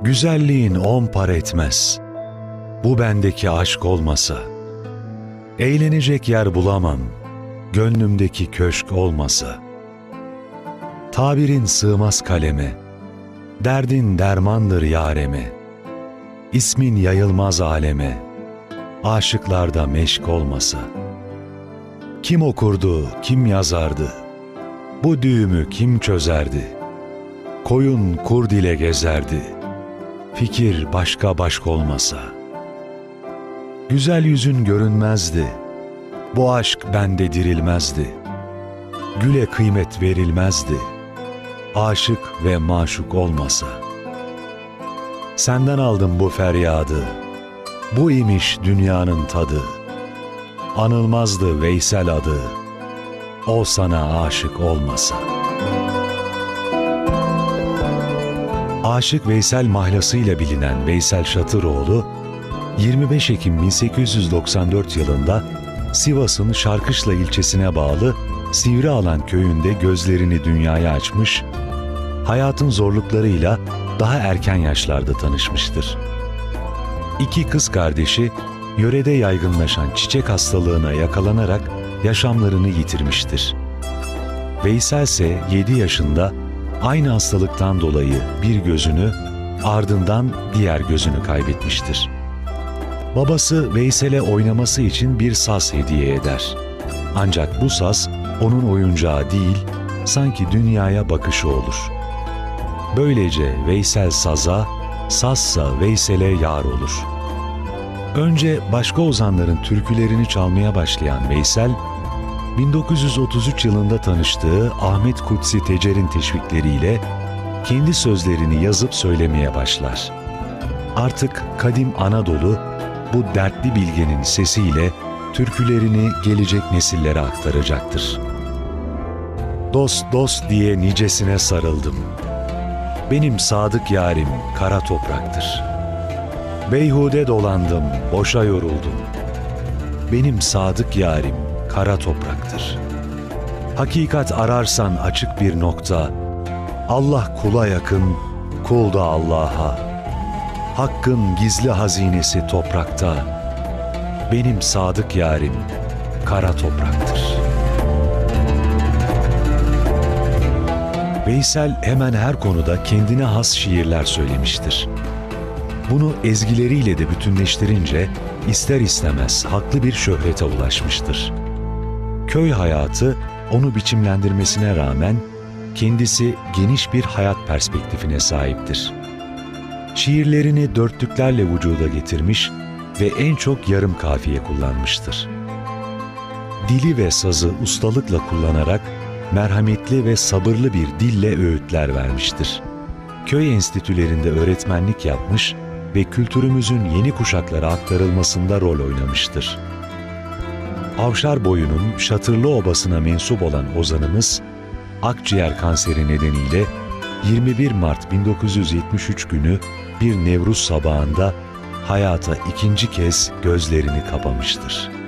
Güzelliğin 10 para etmez. Bu bendeki aşk olmasa. Eğlenecek yer bulamam, gönlümdeki köşk olmasa. Tabirin sığmaz kaleme, derdin dermandır yareme. İsmin yayılmaz aleme, aşıklarda meşk olmasa. Kim okurdu, kim yazardı, bu düğümü kim çözerdi? Koyun kurd ile gezerdi, fikir başka başk olmasa. Güzel yüzün görünmezdi, bu aşk bende dirilmezdi. Güle kıymet verilmezdi, aşık ve maşuk olmasa. Senden aldım bu feryadı, bu imiş dünyanın tadı. Anılmazdı Veysel adı, o sana aşık olmasa. Aşık Veysel mahlasıyla bilinen Veysel Şatıroğlu, 25 Ekim 1894 yılında Sivas'ın Şarkışla ilçesine bağlı Sivrialan köyünde gözlerini dünyaya açmış, hayatın zorluklarıyla daha erken yaşlarda tanışmıştır. İki kız kardeşi, yörede yaygınlaşan çiçek hastalığına yakalanarak yaşamlarını yitirmiştir. Veysel ise 7 yaşında aynı hastalıktan dolayı bir gözünü, ardından diğer gözünü kaybetmiştir. Babası Veysel'e oynaması için bir saz hediye eder. Ancak bu saz onun oyuncağı değil, sanki dünyaya bakışı olur. Böylece Veysel saza, sazsa Veysel'e yar olur. Önce başka ozanların türkülerini çalmaya başlayan Veysel, 1933 yılında tanıştığı Ahmet Kutsi Tecer'in teşvikleriyle kendi sözlerini yazıp söylemeye başlar. Artık kadim Anadolu, bu dertli bilgenin sesiyle türkülerini gelecek nesillere aktaracaktır. Dost dost diye nicesine sarıldım. Benim sadık yarim kara topraktır. Beyhude dolandım, boşa yoruldum. Benim sadık yarim kara topraktır. Hakikat ararsan açık bir nokta, Allah kula yakın, kul da Allah'a. Hakkın gizli hazinesi toprakta, benim sadık yarim kara topraktır. Veysel hemen her konuda kendine has şiirler söylemiştir. Bunu ezgileriyle de bütünleştirince ister istemez haklı bir şöhrete ulaşmıştır. Köy hayatı onu biçimlendirmesine rağmen kendisi geniş bir hayat perspektifine sahiptir. Şiirlerini dörtlüklerle vücuda getirmiş ve en çok yarım kafiye kullanmıştır. Dili ve sazı ustalıkla kullanarak merhametli ve sabırlı bir dille öğütler vermiştir. Köy enstitülerinde öğretmenlik yapmış ve kültürümüzün yeni kuşaklara aktarılmasında rol oynamıştır. Avşarboyu'nun Şatırlı Obası'na mensup olan ozanımız, akciğer kanseri nedeniyle 21 Mart 1973 günü bir Nevruz sabahında hayata ikinci kez gözlerini kapamıştır.